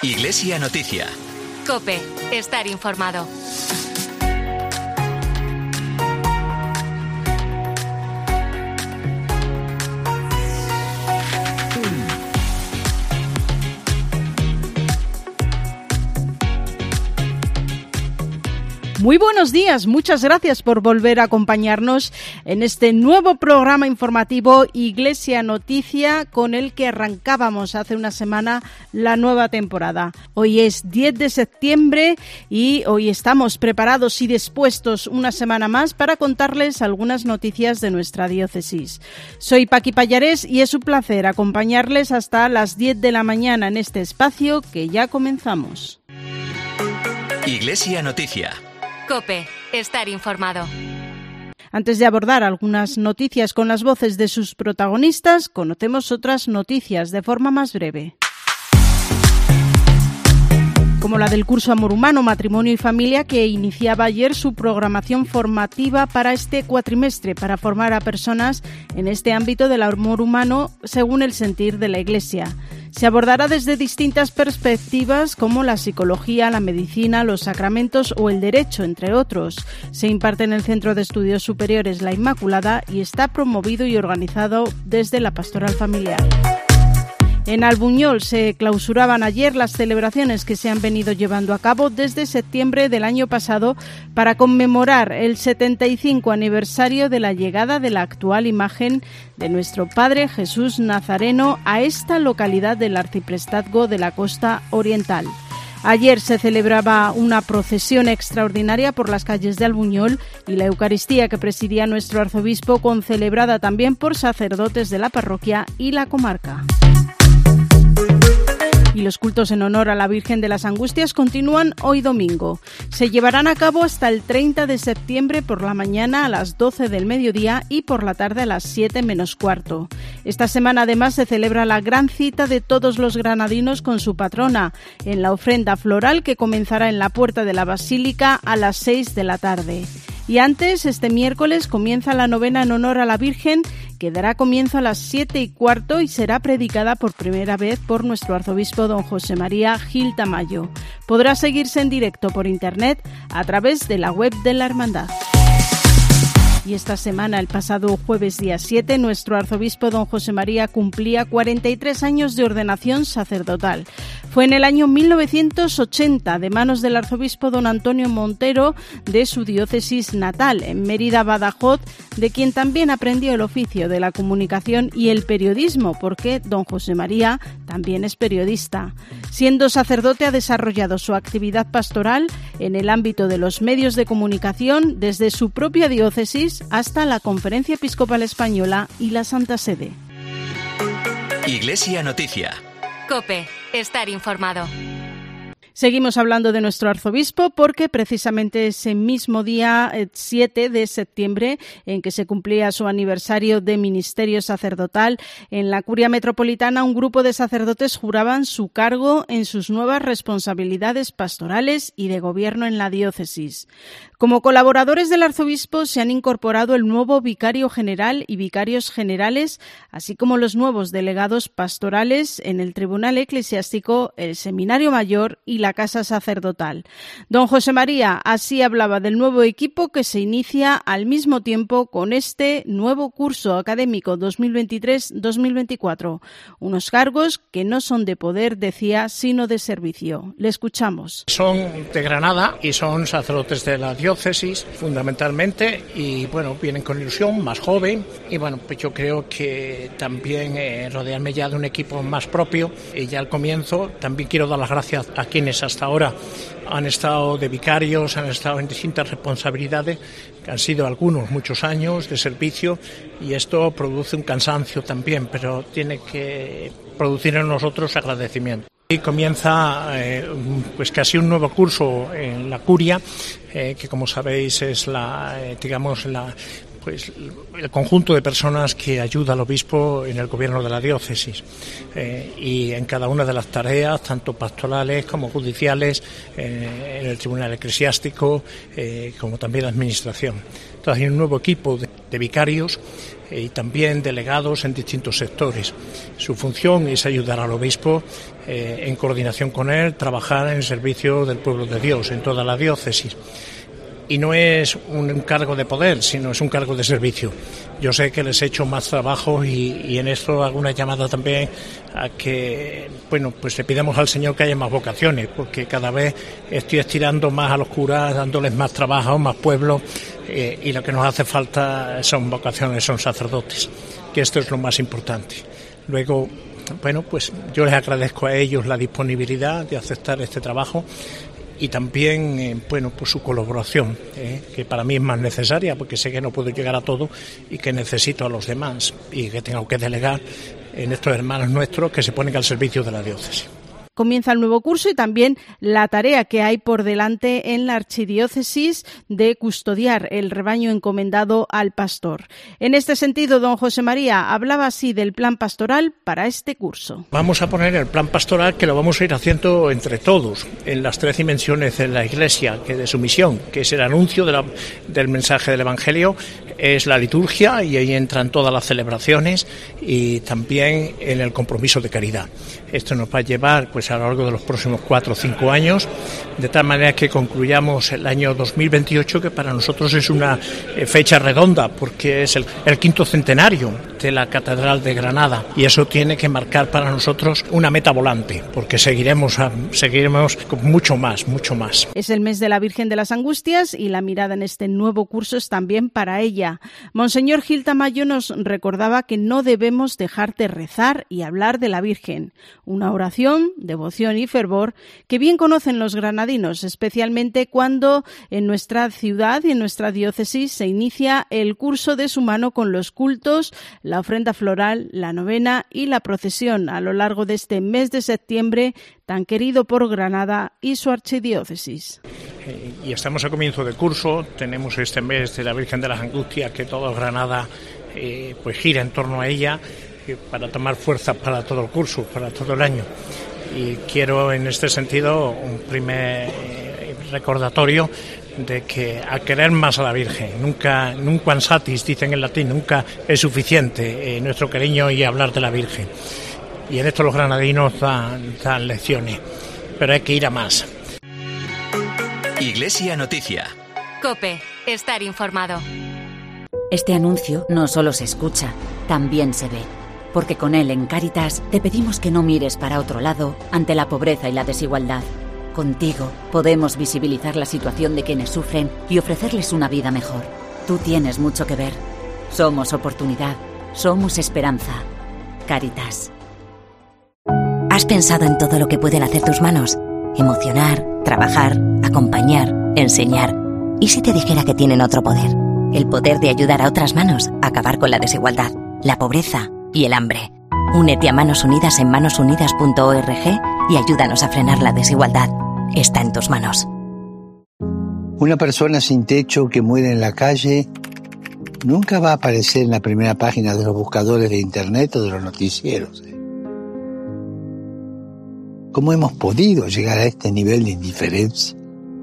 Iglesia Noticia. COPE. Estar informado. Muy buenos días, muchas gracias por volver a acompañarnos en este nuevo programa informativo Iglesia Noticia, con el que arrancábamos hace una semana la nueva temporada. Hoy es 10 de septiembre y hoy estamos preparados y dispuestos una semana más para contarles algunas noticias de nuestra diócesis. Soy Paqui Pallares y es un placer acompañarles hasta las 10 de la mañana en este espacio que ya comenzamos. Iglesia Noticia. COPE. Estar informado. Antes de abordar algunas noticias con las voces de sus protagonistas, conocemos otras noticias de forma más breve. Como la del curso Amor Humano, Matrimonio y Familia, que iniciaba ayer su programación formativa para este cuatrimestre, para formar a personas en este ámbito del amor humano según el sentir de la Iglesia. Se abordará desde distintas perspectivas como la psicología, la medicina, los sacramentos o el derecho, entre otros. Se imparte en el Centro de Estudios Superiores La Inmaculada y está promovido y organizado desde la Pastoral Familiar. En Albuñol se clausuraban ayer las celebraciones que se han venido llevando a cabo desde septiembre del año pasado para conmemorar el 75 aniversario de la llegada de la actual imagen de nuestro Padre Jesús Nazareno a esta localidad del arciprestazgo de la Costa Oriental. Ayer se celebraba una procesión extraordinaria por las calles de Albuñol y la Eucaristía que presidía nuestro arzobispo, concelebrada también por sacerdotes de la parroquia y la comarca. Y los cultos en honor a la Virgen de las Angustias continúan hoy domingo. Se llevarán a cabo hasta el 30 de septiembre por la mañana a las 12 del mediodía y por la tarde a las 7 menos cuarto. Esta semana además se celebra la gran cita de todos los granadinos con su patrona, en la ofrenda floral que comenzará en la puerta de la Basílica a las 6 de la tarde. Y antes, este miércoles comienza la novena en honor a la Virgen, que dará comienzo a las 7 y cuarto y será predicada por primera vez por nuestro arzobispo don José María Gil Tamayo. Podrá seguirse en directo por internet a través de la web de la Hermandad. Y esta semana, el pasado jueves día 7, nuestro arzobispo don José María cumplía 43 años de ordenación sacerdotal. Fue en el año 1980, de manos del arzobispo don Antonio Montero, de su diócesis natal, en Mérida, Badajoz, de quien también aprendió el oficio de la comunicación y el periodismo, porque don José María también es periodista. Siendo sacerdote, ha desarrollado su actividad pastoral en el ámbito de los medios de comunicación, desde su propia diócesis hasta la Conferencia Episcopal Española y la Santa Sede. Iglesia Noticia. COPE. Estar informado. Seguimos hablando de nuestro arzobispo porque precisamente ese mismo día 7 de septiembre, en que se cumplía su aniversario de ministerio sacerdotal, en la Curia Metropolitana un grupo de sacerdotes juraban su cargo en sus nuevas responsabilidades pastorales y de gobierno en la diócesis. Como colaboradores del arzobispo se han incorporado el nuevo vicario general y vicarios generales, así como los nuevos delegados pastorales en el Tribunal Eclesiástico, el Seminario Mayor y la Casa Sacerdotal. Don José María así hablaba del nuevo equipo que se inicia al mismo tiempo con este nuevo curso académico 2023-2024. Unos cargos que no son de poder, decía, sino de servicio. Le escuchamos. Son de Granada y son sacerdotes de la diócesis fundamentalmente y bueno, vienen con ilusión, más joven y bueno, pues yo creo que también rodearme ya de un equipo más propio y ya al comienzo también quiero dar las gracias a quienes hasta ahora han estado de vicarios, han estado en distintas responsabilidades, que han sido algunos muchos años de servicio y esto produce un cansancio también, pero tiene que producir en nosotros agradecimiento. Y comienza pues casi un nuevo curso en la Curia, que como sabéis es la pues el conjunto de personas que ayuda al obispo en el gobierno de la diócesis y en cada una de las tareas, tanto pastorales como judiciales, en el tribunal eclesiástico, como también la administración. Entonces hay un nuevo equipo de vicarios y también delegados en distintos sectores. Su función es ayudar al obispo en coordinación con él, trabajar en servicio del pueblo de Dios en toda la diócesis. Y no es un cargo de poder, sino es un cargo de servicio. Yo sé que les he hecho más trabajo y en esto hago una llamada también a que, bueno, pues le pidamos al Señor que haya más vocaciones, porque cada vez estoy estirando más a los curas, dándoles más trabajo, más pueblo, y lo que nos hace falta son vocaciones, son sacerdotes, que esto es lo más importante. Luego, bueno, pues yo les agradezco a ellos la disponibilidad de aceptar este trabajo y también, bueno, pues su colaboración, que para mí es más necesaria porque sé que no puedo llegar a todo y que necesito a los demás y que tengo que delegar en estos hermanos nuestros que se ponen al servicio de la diócesis. Comienza el nuevo curso y también la tarea que hay por delante en la archidiócesis de custodiar el rebaño encomendado al pastor. En este sentido, don José María hablaba así del plan pastoral para este curso. Vamos a poner el plan pastoral que lo vamos a ir haciendo entre todos en las 3 dimensiones de la Iglesia, que de su misión, que es el anuncio del mensaje del Evangelio, es la liturgia y ahí entran todas las celebraciones y también en el compromiso de caridad. Esto nos va a llevar pues a lo largo de los próximos 4 o 5 años, de tal manera que concluyamos el año 2028, que para nosotros es una fecha redonda porque es el 5º centenario de la Catedral de Granada y eso tiene que marcar para nosotros una meta volante porque seguiremos con mucho más. Es el mes de la Virgen de las Angustias y la mirada en este nuevo curso es también para ella. Monseñor Gil Tamayo nos recordaba que no debemos dejar de rezar y hablar de la Virgen, una oración, devoción y fervor que bien conocen los granadinos, especialmente cuando en nuestra ciudad y en nuestra diócesis se inicia el curso de su mano con los cultos, la ofrenda floral, la novena y la procesión a lo largo de este mes de septiembre tan querido por Granada y su archidiócesis. Y estamos a comienzo de curso, tenemos este mes de la Virgen de las Angustias que todo Granada pues gira en torno a ella para tomar fuerzas para todo el curso, para todo el año. Y quiero en este sentido un primer recordatorio de que a querer más a la Virgen, nunca satis, dicen en latín, nunca es suficiente nuestro cariño y hablar de la Virgen. Y en esto los granadinos dan lecciones, pero hay que ir a más. Iglesia Noticia. COPE. Estar informado. Este anuncio no solo se escucha, también se ve. Porque con él en Cáritas te pedimos que no mires para otro lado ante la pobreza y la desigualdad. Contigo podemos visibilizar la situación de quienes sufren y ofrecerles una vida mejor. Tú tienes mucho que ver. Somos oportunidad. Somos esperanza. Cáritas. ¿Has pensado en todo lo que pueden hacer tus manos? Emocionar, trabajar, acompañar, enseñar. ¿Y si te dijera que tienen otro poder? El poder de ayudar a otras manos a acabar con la desigualdad, la pobreza y el hambre. Únete a Manos Unidas en manosunidas.org y ayúdanos a frenar la desigualdad. Está en tus manos. Una persona sin techo que muere en la calle nunca va a aparecer en la primera página de los buscadores de internet o de los noticieros. ¿Cómo hemos podido llegar a este nivel de indiferencia?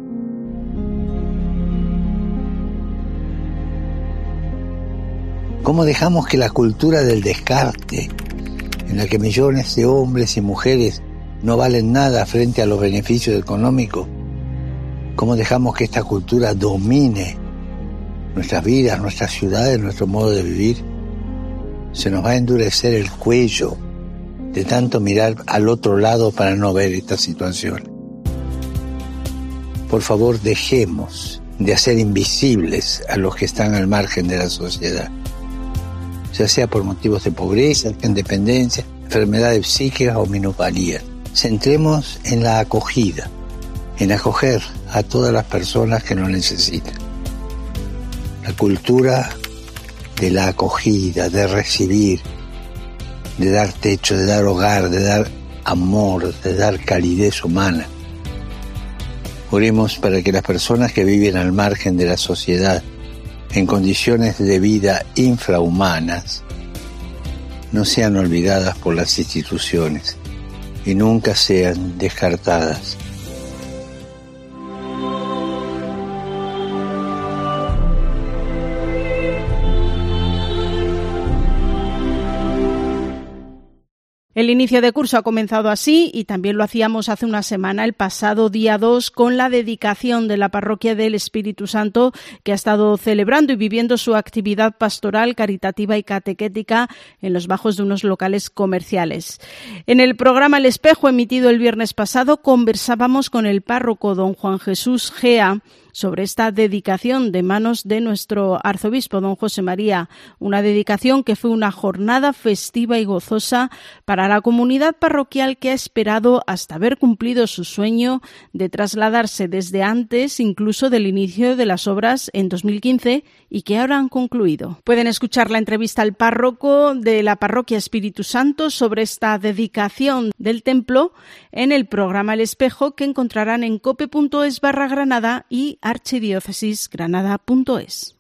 ¿Cómo dejamos que la cultura del descarte, en la que millones de hombres y mujeres no valen nada frente a los beneficios económicos, cómo dejamos que esta cultura domine nuestras vidas, nuestras ciudades, nuestro modo de vivir? Se nos va a endurecer el cuello de tanto mirar al otro lado para no ver esta situación. Por favor, dejemos de hacer invisibles a los que están al margen de la sociedad, ya sea por motivos de pobreza, independencia, enfermedades psíquicas o minusvalías. Centremos en la acogida, en acoger a todas las personas que lo necesitan. La cultura de la acogida, de recibir, de dar techo, de dar hogar, de dar amor, de dar calidez humana. Oremos para que las personas que viven al margen de la sociedad en condiciones de vida infrahumanas no sean olvidadas por las instituciones y nunca sean descartadas. El inicio de curso ha comenzado así y también lo hacíamos hace una semana, el pasado día 2, con la dedicación de la Parroquia del Espíritu Santo, que ha estado celebrando y viviendo su actividad pastoral, caritativa y catequética en los bajos de unos locales comerciales. En el programa El Espejo, emitido el viernes pasado, conversábamos con el párroco don Juan Jesús Gea sobre esta dedicación de manos de nuestro arzobispo, don José María, una dedicación que fue una jornada festiva y gozosa para la comunidad parroquial que ha esperado hasta haber cumplido su sueño de trasladarse desde antes incluso del inicio de las obras en 2015 y que ahora han concluido. Pueden escuchar la entrevista al párroco de la Parroquia Espíritu Santo sobre esta dedicación del templo en el programa El Espejo, que encontrarán en cope.es/Granada y archidiócesisgranada.es.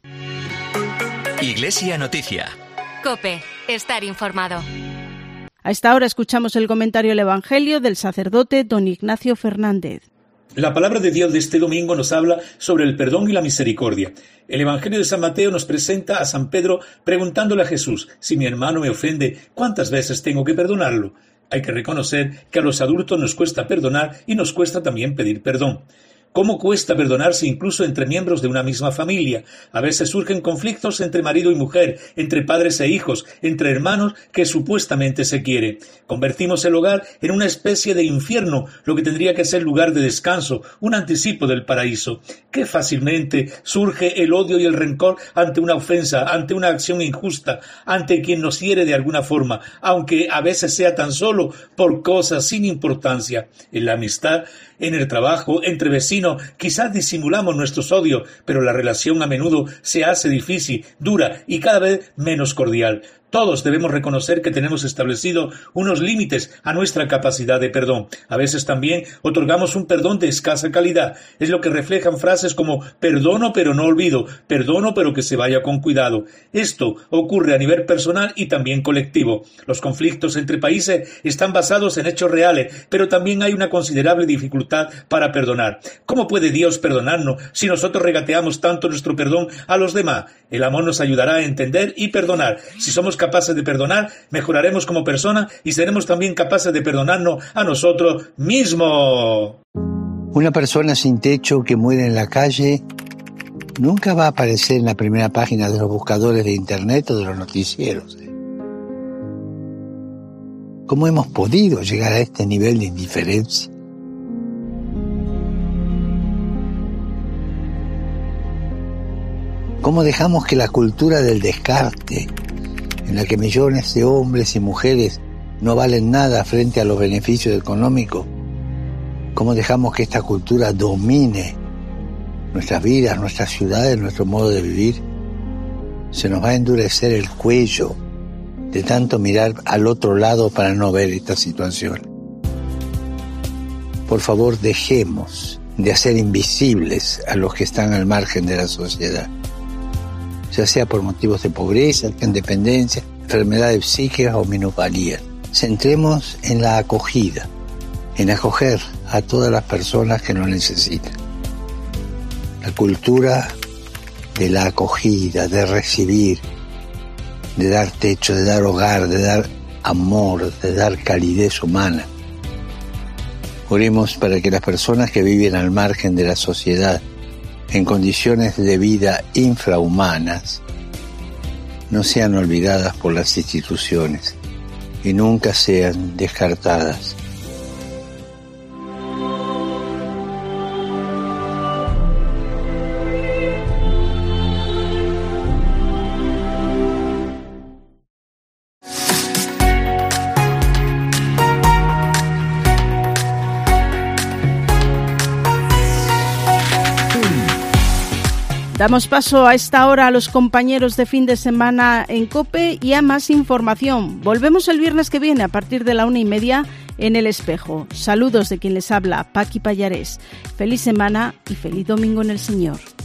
Iglesia Noticia. COPE. Estar informado. A esta hora escuchamos el comentario del Evangelio del sacerdote don Ignacio Fernández. La palabra de Dios de este domingo nos habla sobre el perdón y la misericordia. El Evangelio de San Mateo nos presenta a San Pedro preguntándole a Jesús: si mi hermano me ofende, ¿cuántas veces tengo que perdonarlo? Hay que reconocer que a los adultos nos cuesta perdonar y nos cuesta también pedir perdón. ¿Cómo cuesta perdonarse incluso entre miembros de una misma familia? A veces surgen conflictos entre marido y mujer, entre padres e hijos, entre hermanos que supuestamente se quieren. Convertimos el hogar en una especie de infierno, lo que tendría que ser lugar de descanso, un anticipo del paraíso. Qué fácilmente surge el odio y el rencor ante una ofensa, ante una acción injusta, ante quien nos hiere de alguna forma, aunque a veces sea tan solo por cosas sin importancia. En la amistad, en el trabajo, entre vecinos, quizás disimulamos nuestros odios, pero la relación a menudo se hace difícil, dura y cada vez menos cordial. Todos debemos reconocer que tenemos establecido unos límites a nuestra capacidad de perdón. A veces también otorgamos un perdón de escasa calidad. Es lo que reflejan frases como perdono pero no olvido, perdono pero que se vaya con cuidado. Esto ocurre a nivel personal y también colectivo. Los conflictos entre países están basados en hechos reales, pero también hay una considerable dificultad para perdonar. ¿Cómo puede Dios perdonarnos si nosotros regateamos tanto nuestro perdón a los demás? El amor nos ayudará a entender y perdonar. Si somos capaces de perdonar, mejoraremos como personas y seremos también capaces de perdonarnos a nosotros mismos. Una persona sin techo que muere en la calle nunca va a aparecer en la primera página de los buscadores de internet o de los noticieros. ¿Cómo hemos podido llegar a este nivel de indiferencia? ¿Cómo dejamos que la cultura del descarte, en la que millones de hombres y mujeres no valen nada frente a los beneficios económicos, cómo dejamos que esta cultura domine nuestras vidas, nuestras ciudades, nuestro modo de vivir? Se nos va a endurecer el cuello de tanto mirar al otro lado para no ver esta situación. Por favor, dejemos de hacer invisibles a los que están al margen de la sociedad, ya sea por motivos de pobreza, independencia, enfermedades psíquicas o minusvalías. Centremos en la acogida, en acoger a todas las personas que lo necesitan. La cultura de la acogida, de recibir, de dar techo, de dar hogar, de dar amor, de dar calidez humana. Oremos para que las personas que viven al margen de la sociedad, en condiciones de vida infrahumanas, no sean olvidadas por las instituciones y nunca sean descartadas. Damos paso a esta hora a los compañeros de fin de semana en COPE y a más información. Volvemos el viernes que viene a partir de la 1:30 en El Espejo. Saludos de quien les habla, Paqui Pallares. Feliz semana y feliz domingo en el Señor.